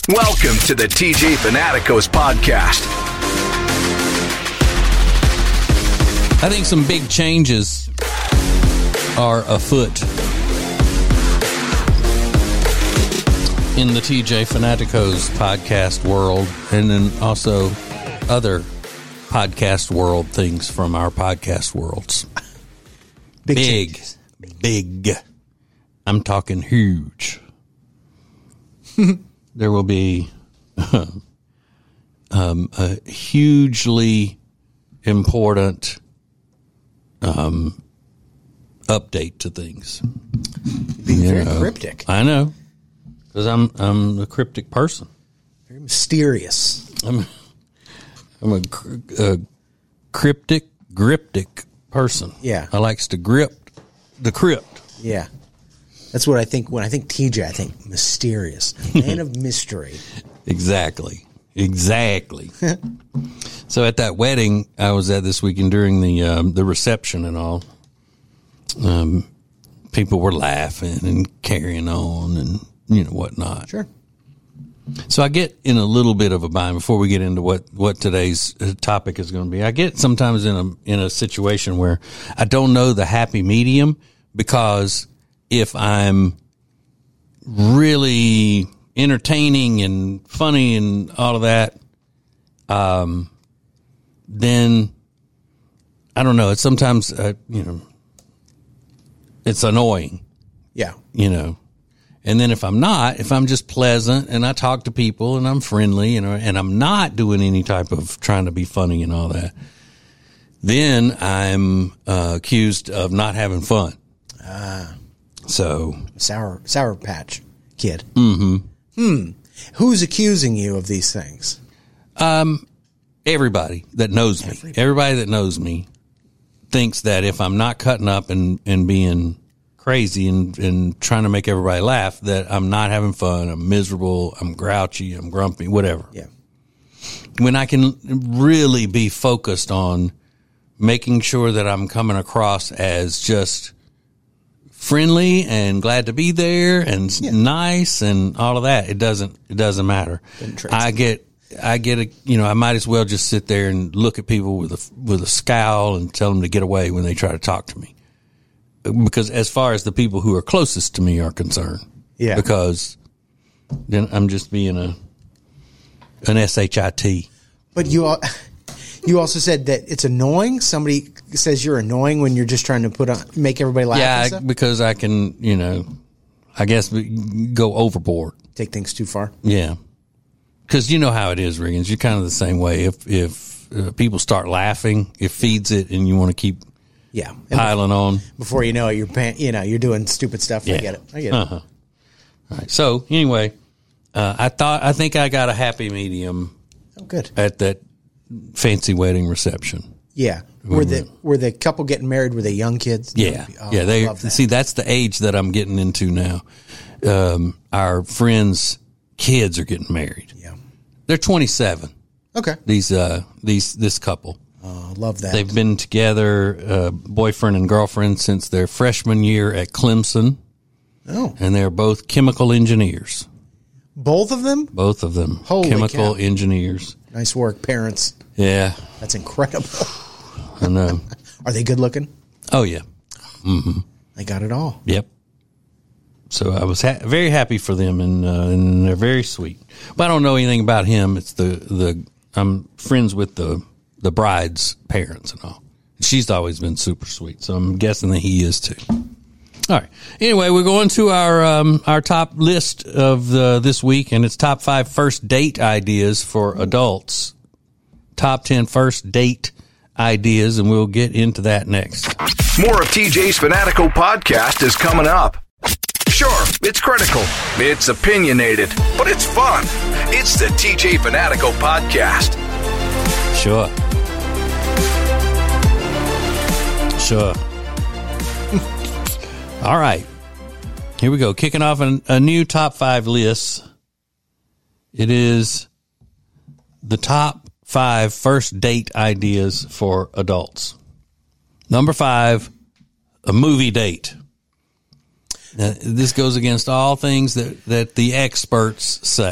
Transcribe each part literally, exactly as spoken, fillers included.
Welcome to the T J Fanaticos podcast. I think some big changes are afoot in the T J Fanaticos podcast world, and then also other podcast world things from our podcast worlds. Big, big, big. I'm talking huge. There will be um, a hugely important um, update to things. Being You very know, cryptic. I know, because I'm I'm a cryptic person. Very mysterious. I'm I'm a, a cryptic, griptic person. Yeah. I likes to grip the crypt. Yeah. That's what I think. When I think T J, I think mysterious. Man of mystery. Exactly. Exactly. So at that wedding I was at this weekend during the um, the reception and all, um, people were laughing and carrying on and, you know, whatnot. Sure. So I get in a little bit of a bind before we get into what, what today's topic is going to be. I get sometimes in a in a situation where I don't know the happy medium, because if I'm really entertaining and funny and all of that, um, then I don't know. It's sometimes, uh, you know, it's annoying, Yeah. you know. And then if I'm not, if I'm just pleasant and I talk to people and I'm friendly, you know, and I'm not doing any type of trying to be funny and all that, then I'm uh, accused of not having fun. Ah. So Sour Sour Patch Kid. Mm-hmm. Hmm. Who's accusing you of these things? Um, everybody that knows me, Everybody. everybody that knows me thinks that if I'm not cutting up and, and being crazy and, and trying to make everybody laugh, that I'm not having fun, I'm miserable, I'm grouchy, I'm grumpy, whatever. Yeah. When I can really be focused on making sure that I'm coming across as just friendly and glad to be there and Yeah. nice and all of that, it doesn't, it doesn't matter. I get, I get a, you know, I might as well just sit there and look at people with a, with a scowl and tell them to get away when they try to talk to me. Because as far as the people who are closest to me are concerned, Yeah. because then I'm just being a, an S H I T. But you al- you also said that it's annoying. Somebody says you're annoying when you're just trying to put on, make everybody laugh. and Yeah, stuff? because I can, you know, I guess go overboard. Take things too far. Yeah. Because you know how it is, Riggins. You're kind of the same way. If if uh, people start laughing, it feeds it, and you want to keep Yeah. And piling on. before you know it, you're pan- you know you're doing stupid stuff. Yeah. I get it. I get it. Uh-huh. All right. So anyway, uh, I thought I think I got a happy medium Oh, good. at that fancy wedding reception. Yeah. Were the were the couple getting married? Were they young kids? Yeah, Oh, yeah. I They love that. see that's the age that I'm getting into now. Um, our friends' kids are getting married. Yeah. They're twenty-seven. Okay. These uh these this couple. Oh, love that. They've been together, uh, boyfriend and girlfriend, since their freshman year at Clemson, oh, and they're both chemical engineers. both of them. Both of them, Holy chemical cow. engineers. Nice work, parents. Yeah, That's incredible. I know. Are they good looking? Oh yeah, They got it all. yep. So I was ha- very happy for them, and uh, and they're very sweet. But I don't know anything about him. It's the the I'm friends with the the bride's parents and all. She's always been super sweet, so I'm guessing that he is too. All right. Anyway, we're going to our um, our top list of the, this week, and it's top five first date ideas for adults. Top ten first date ideas, and we'll get into that next. More of T J's Fanatico podcast is coming up. Sure, it's critical, it's opinionated, but it's fun. It's the T J Fanatico podcast. Sure. Sure. All right. Here we go. Kicking off an, a new top five list. It is the top five first date ideas for adults. Number five, a movie date. Now, this goes against all things that, that the experts say,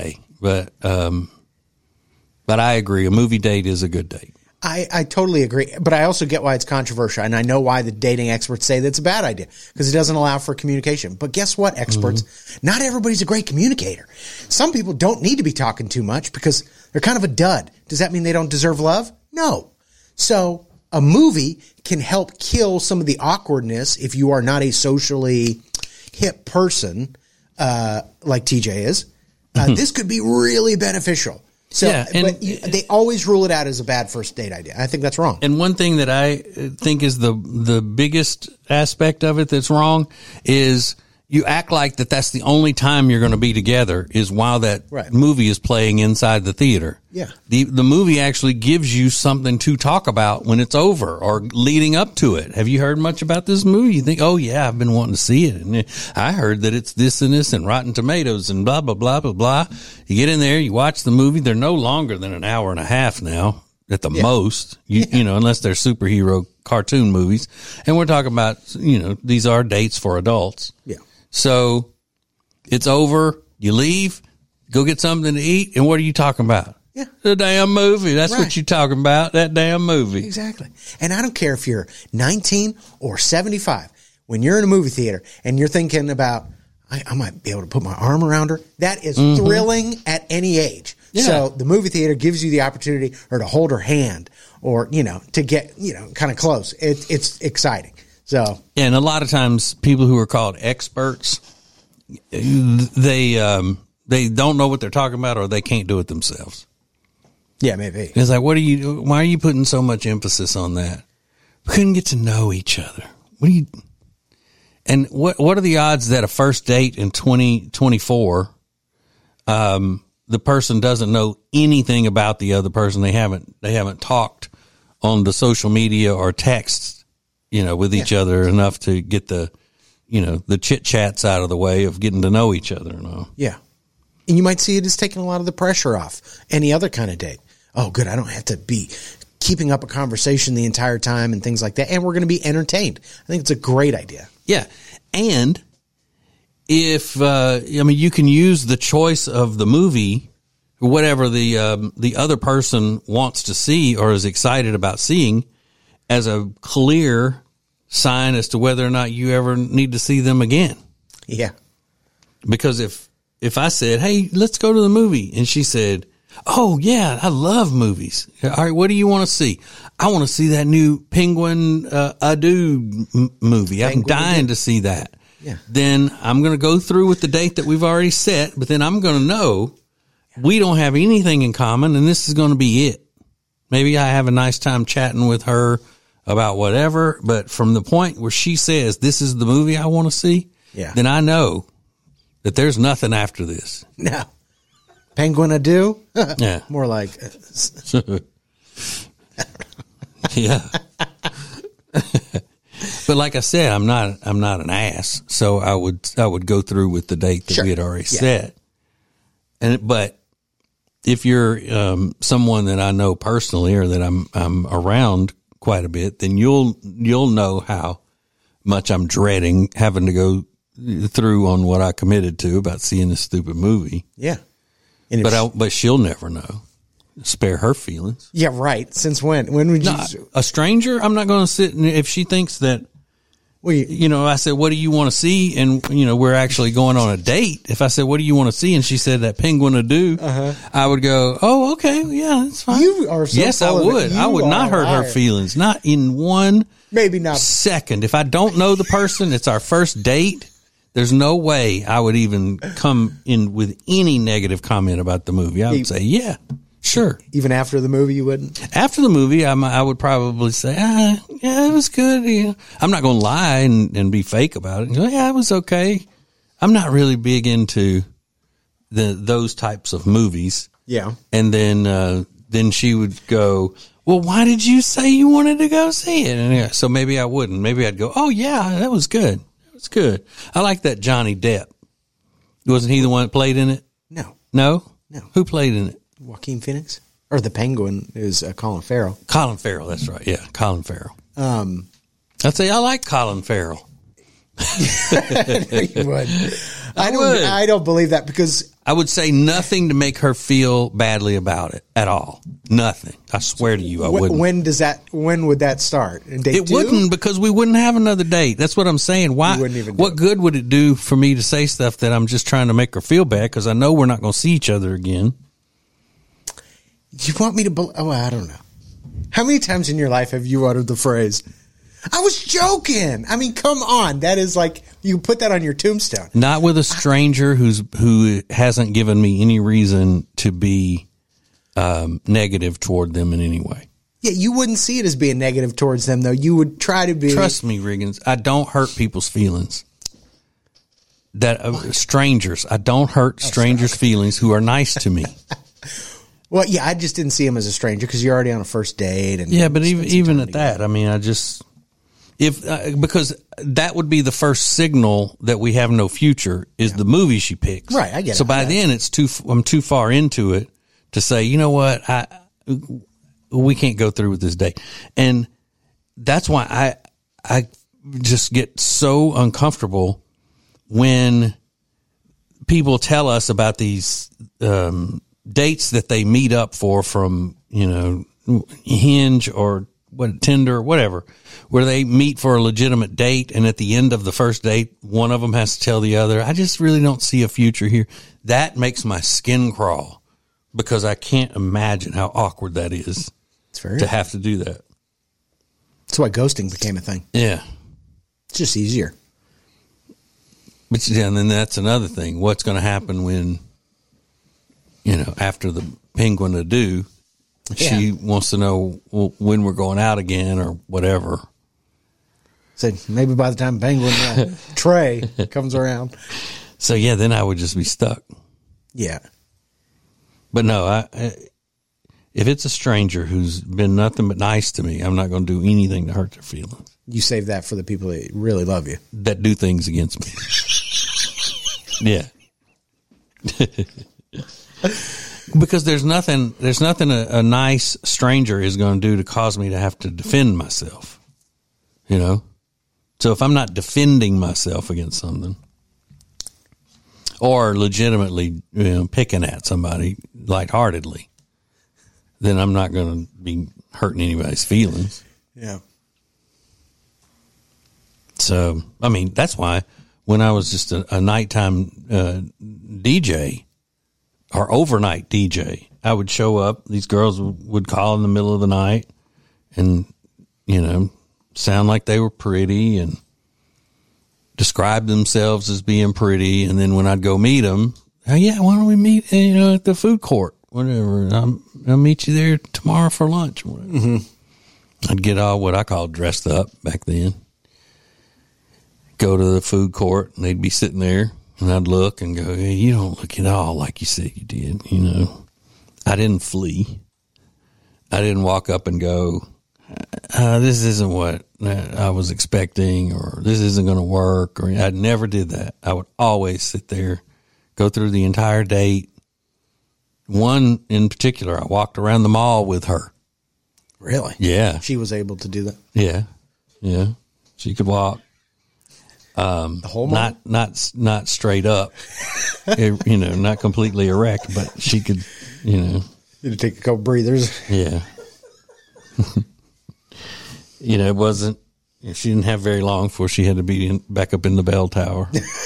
But um, but I agree. A movie date is a good date. I, I totally agree, but I also get why it's controversial, and I know why the dating experts say that's a bad idea, because it doesn't allow for communication. But guess what, experts? Mm-hmm. Not everybody's a great communicator. Some people don't need to be talking too much because they're kind of a dud. Does that mean they don't deserve love? No. So a movie can help kill some of the awkwardness if you are not a socially hip person, uh, like T J is. Uh, mm-hmm. This could be really beneficial. So, yeah, and, but you, they always rule it out as a bad first date idea. I think that's wrong. And one thing that I think is the the biggest aspect of it that's wrong is you act like that that's the only time you're going to be together is while that right. movie is playing inside the theater. Yeah. The the movie actually gives you something to talk about when it's over or leading up to it. Have you heard much about this movie? You think, oh, yeah, I've been wanting to see it. And I heard that it's this and this and Rotten Tomatoes and blah, blah, blah, blah, blah. You get in there, you watch the movie. They're no longer than an hour and a half now at the yeah. most, you, yeah. you know, unless they're superhero cartoon movies. And we're talking about, you know, these are dates for adults. Yeah. So it's over. You leave, go get something to eat. And what are you talking about? Yeah. The damn movie. That's right. what you're talking about. That damn movie. Exactly. And I don't care if you're nineteen or seventy-five. When you're in a movie theater and you're thinking about, I, I might be able to put my arm around her. That is mm-hmm. thrilling at any age. Yeah. So the movie theater gives you the opportunity or to hold her hand or, you know, to get, you know, kind of close. It, it's exciting. So, and a lot of times people who are called experts, they, um, they don't know what they're talking about or they can't do it themselves. Yeah, maybe. It's like, what are you, why are you putting so much emphasis on that? We couldn't get to know each other. What do you, and what, what are the odds that a first date in twenty twenty-four, um, the person doesn't know anything about the other person? They haven't, they haven't talked on the social media or text, you know, with each yeah. other enough to get the, you know, the chit chats out of the way of getting to know each other and all. Yeah. And you might see it as taking a lot of the pressure off any other kind of date. Oh, good. I don't have to be keeping up a conversation the entire time and things like that. And we're going to be entertained. I think it's a great idea. Yeah. And if, uh, I mean, you can use the choice of the movie, whatever the, um, the other person wants to see or is excited about seeing as a clear sign as to whether or not you ever need to see them again. Yeah. Because if, if I said, hey, let's go to the movie, and she said, oh, yeah, I love movies. All right, what do you want to see? I want to see that new Penguin uh, Ado m- movie. Penguin I'm dying to see that. Yeah. Then I'm going to go through with the date that we've already set, but then I'm going to know we don't have anything in common, and this is going to be it. Maybe I have a nice time chatting with her about whatever, but from the point where she says, this is the movie I want to see, yeah. then I know that there's nothing after this. No. Penguin Ado? Yeah. More like. Uh, yeah. But like I said, I'm not, I'm not an ass. So I would, I would go through with the date that sure. we had already yeah. set. And, but if you're, um, someone that I know personally or that I'm, I'm around quite a bit, then you'll, you'll know how much I'm dreading having to go through on what I committed to about seeing this stupid movie. Yeah. And but I, but she'll never know. Spare her feelings. Yeah, right. Since when? When would you? No, a stranger? I'm not going to sit and if she thinks that, well, you, you know, I said, what do you want to see? And, you know, we're actually going on a date. If I said, what do you want to see? And she said that Penguin Ado, uh-huh. I would go, oh, okay. Yeah, that's fine. You are so Yes, I would. I would not hurt her feelings. Not in one Maybe not. second. If I don't know the person, it's our first date. There's no way I would even come in with any negative comment about the movie. I would say, yeah, sure. Even after the movie, you wouldn't? After the movie, I, I would probably say, ah, yeah, it was good. Yeah. I'm not going to lie and, and be fake about it. Go, yeah, it was okay. I'm not really big into the those types of movies. Yeah. And then uh, then she would go, well, why did you say you wanted to go see it? And yeah, so maybe I wouldn't. Maybe I'd go, oh, yeah, that was good. It's good. I like that Johnny Depp. Wasn't he the one that played in it? No. No? No. Who played in it? Joaquin Phoenix? Or the Penguin is uh, Colin Farrell. Colin Farrell, that's right. Yeah, Colin Farrell. Um, I'd say I like Colin Farrell. you would. I, I don't. would. I don't believe that because I would say nothing to make her feel badly about it at all. Nothing. I swear to you, I when, wouldn't. When does that? When would that start? In date it two? wouldn't, because we wouldn't have another date. That's what I'm saying. Why? You wouldn't even do what it. good would it do for me to say stuff that I'm just trying to make her feel bad? Because I know we're not going to see each other again. You want me to? Be- oh, I don't know. How many times in your life have you uttered the phrase, I was joking? I mean, come on. That is like, you put that on your tombstone. Not with a stranger who's who hasn't given me any reason to be um, negative toward them in any way. Yeah, you wouldn't see it as being negative towards them, though. You would try to be. Trust me, Riggins, I don't hurt people's feelings. That uh, strangers, I don't hurt strangers' feelings who are nice to me. Well, yeah, I just didn't see him as a stranger because you're already on a first date. And yeah, but even even at that, I mean, I just if uh, because that would be the first signal that we have no future is yeah. the movie she picks. Right, I get so it. So by yeah. then, it's too I'm too far into it to say, you know what, I we can't go through with this date, and that's why I I just get so uncomfortable when people tell us about these um, dates that they meet up for from, you know, Hinge or what, Tinder or whatever, where they meet for a legitimate date. And at the end of the first date, one of them has to tell the other, I just really don't see a future here. That makes my skin crawl because I can't imagine how awkward that is it's very to have to do that. That's why ghosting became a thing. Yeah. It's just easier. But yeah, and then that's another thing. What's going to happen when, you know, after the penguin adieu, yeah. she wants to know when we're going out again or whatever. So maybe by the time penguin uh, Trey comes around. So yeah, then I would just be stuck. Yeah. But no, I, I if it's a stranger who's been nothing but nice to me, I'm not going to do anything to hurt their feelings. You save that for the people that really love you. That do things against me. Yeah. Because there's nothing, there's nothing a, a nice stranger is going to do to cause me to have to defend myself. You know? So if I'm not defending myself against something or legitimately, you know, picking at somebody lightheartedly, then I'm not going to be hurting anybody's feelings. Yeah. So, I mean, that's why when I was just a, a nighttime uh, D J or overnight D J, I would show up. These girls w- would call in the middle of the night and, you know, sound like they were pretty and describe themselves as being pretty. And then when I'd go meet them, oh, yeah, why don't we meet, you know, at the food court, whatever. I'm, I'll meet you there tomorrow for lunch. Mm-hmm. I'd get all what I call dressed up back then. Go to the food court and they'd be sitting there and I'd look and go, hey, you don't look at all like you said you did. You know, I didn't flee. I didn't walk up and go, uh, this isn't what I was expecting or this isn't going to work. Or I never did that. I would always sit there, go through the entire date. One in particular, I walked around the mall with her. Really? Yeah. She was able to do that? Yeah. Yeah. She could walk. Um, the whole not, not, not straight up, you know, not completely erect, but she could, you know, you had to take a couple breathers. Yeah. You know, it wasn't, she didn't have very long before she had to be in, back up in the bell tower.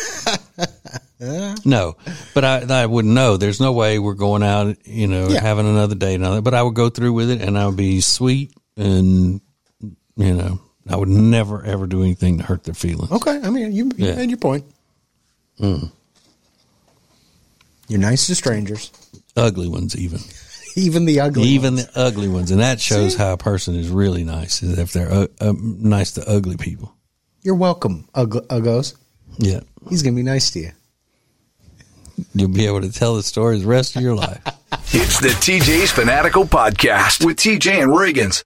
No, but I, I wouldn't know. There's no way we're going out, you know, yeah. having another date and all that, but I would go through with it and I would be sweet and, you know, I would never, ever do anything to hurt their feelings. Okay. I mean, you, you yeah. made your point. Mm. You're nice to strangers. Ugly ones, even. Even the ugly even ones. Even the ugly ones. And that shows See? how a person is really nice, is if they're uh, uh, nice to ugly people. You're welcome, Ug- Uggos. Yeah. He's going to be nice to you. You'll be able to tell the stories the rest of your life. It's the T J's Fanatical Podcast with T J and Riggins.